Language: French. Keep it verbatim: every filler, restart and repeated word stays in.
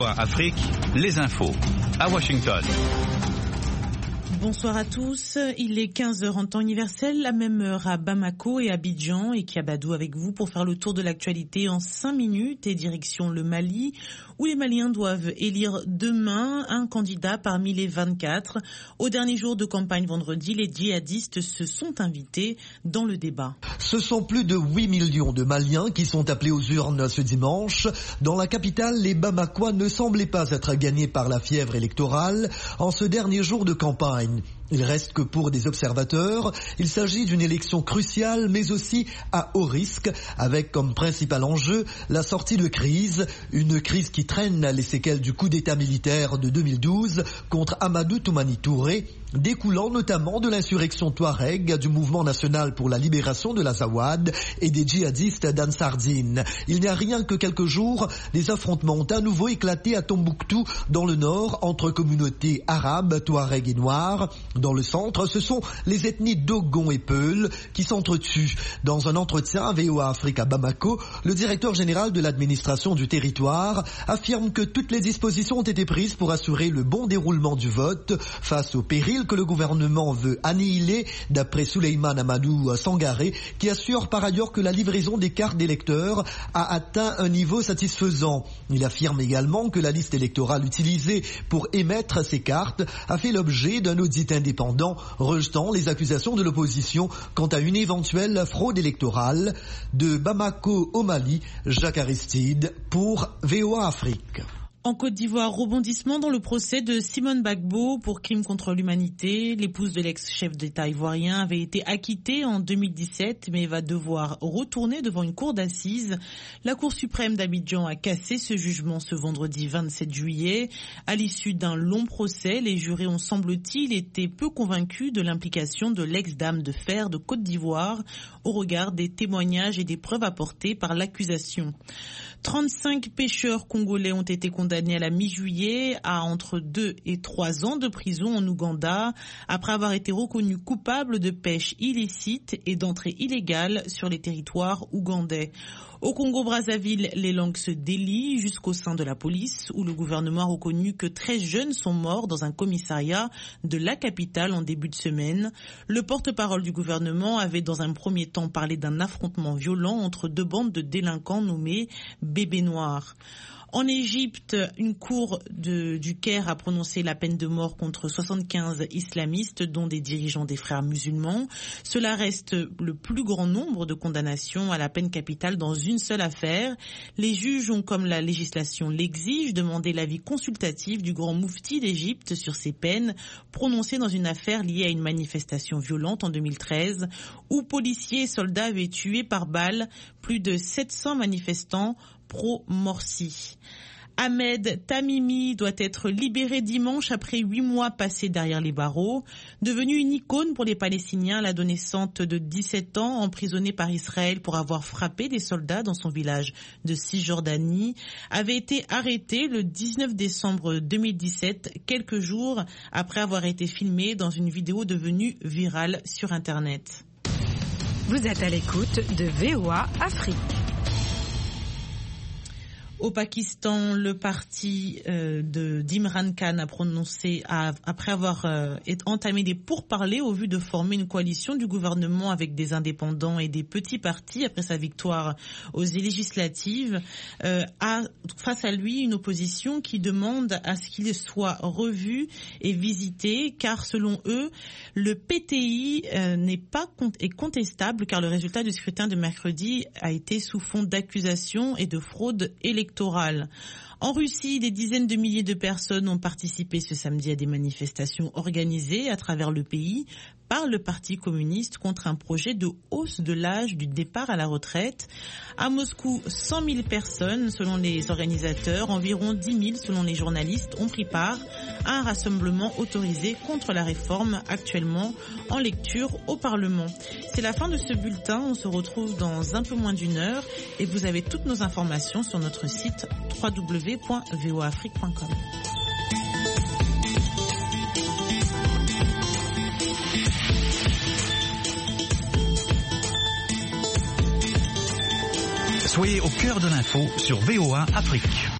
Afrique, les infos à Washington. Bonsoir à tous, il est quinze heures en temps universel, la même heure à Bamako et Abidjan, et Kiabadou avec vous pour faire le tour de l'actualité en cinq minutes et direction le Mali, où les Maliens doivent élire demain un candidat parmi les vingt-quatre. Au dernier jour de campagne vendredi, les djihadistes se sont invités dans le débat. Ce sont plus de huit millions de Maliens qui sont appelés aux urnes ce dimanche. Dans la capitale, les Bamakois ne semblaient pas être gagnés par la fièvre électorale en ce dernier jour de campagne. Il reste que pour des observateurs, il s'agit d'une élection cruciale mais aussi à haut risque, avec comme principal enjeu la sortie de crise, une crise qui traîne les séquelles du coup d'état militaire de deux mille douze contre Amadou Toumani Touré, découlant notamment de l'insurrection Touareg du Mouvement national pour la libération de l'Azawad et des djihadistes d'Ansardine. Il n'y a rien que quelques jours, les affrontements ont à nouveau éclaté à Tombouctou dans le nord entre communautés arabes, Touareg et Noirs. Dans le centre, ce sont les ethnies Dogon et Peul qui s'entretuent. Dans un entretien à V O A Afrique à Bamako, le directeur général de l'administration du territoire affirme que toutes les dispositions ont été prises pour assurer le bon déroulement du vote face au péril que le gouvernement veut annihiler, d'après Souleymane Amadou Sangaré, qui assure par ailleurs que la livraison des cartes d'électeurs a atteint un niveau satisfaisant. Il affirme également que la liste électorale utilisée pour émettre ces cartes a fait l'objet d'un audit indépendant, rejetant les accusations de l'opposition quant à une éventuelle fraude électorale. De Bamako au Mali, Jacques Aristide pour V O A Afrique. En Côte d'Ivoire, rebondissement dans le procès de Simone Gbagbo pour crime contre l'humanité. L'épouse de l'ex-chef d'État ivoirien avait été acquittée en deux mille dix-sept, mais va devoir retourner devant une cour d'assises. La Cour suprême d'Abidjan a cassé ce jugement ce vendredi vingt-sept juillet. À l'issue d'un long procès, les jurés ont, semble-t-il, été peu convaincus de l'implication de l'ex-dame de fer de Côte d'Ivoire au regard des témoignages et des preuves apportées par l'accusation. trente-cinq pêcheurs congolais ont été condamnés à la mi-juillet à entre deux et trois ans de prison en Ouganda après avoir été reconnus coupables de pêche illicite et d'entrée illégale sur les territoires ougandais. Au Congo-Brazzaville, les langues se délient jusqu'au sein de la police, où le gouvernement a reconnu que treize jeunes sont morts dans un commissariat de la capitale en début de semaine. Le porte-parole du gouvernement avait dans un premier temps parlé d'un affrontement violent entre deux bandes de délinquants nommées Bébé Noir. En Égypte, une cour de, du Caire a prononcé la peine de mort contre soixante-quinze islamistes, dont des dirigeants des frères musulmans. Cela reste le plus grand nombre de condamnations à la peine capitale dans une seule affaire. Les juges ont, comme la législation l'exige, demandé l'avis consultatif du grand moufti d'Égypte sur ces peines, prononcées dans une affaire liée à une manifestation violente en deux mille treize, où policiers et soldats avaient tué par balles plus de sept cents manifestants pro-Morsi. Ahmed Tamimi doit être libéré dimanche après huit mois passés derrière les barreaux. Devenue une icône pour les Palestiniens, l'adolescente de dix-sept ans, emprisonnée par Israël pour avoir frappé des soldats dans son village de Cisjordanie, avait été arrêtée le dix-neuf décembre deux mille dix-sept, quelques jours après avoir été filmée dans une vidéo devenue virale sur Internet. Vous êtes à l'écoute de V O A Afrique. Au Pakistan, le parti euh, de d'Imran Khan a prononcé, a, après avoir euh, entamé des pourparlers au vu de former une coalition du gouvernement avec des indépendants et des petits partis après sa victoire aux législatives, euh, a face à lui une opposition qui demande à ce qu'il soit revu et visité, car selon eux, le P T I euh, n'est pas est contestable car le résultat du scrutin de mercredi a été sous fond d'accusations et de fraude électorale. En Russie, des dizaines de milliers de personnes ont participé ce samedi à des manifestations organisées à travers le pays par le Parti communiste contre un projet de hausse de l'âge du départ à la retraite. À Moscou, cent mille personnes selon les organisateurs, environ dix mille selon les journalistes, ont pris part à un rassemblement autorisé contre la réforme actuellement en lecture au Parlement. C'est la fin de ce bulletin, on se retrouve dans un peu moins d'une heure et vous avez toutes nos informations sur notre site w w w point v o a afrique point com. Soyez au cœur de l'info sur V O A Afrique.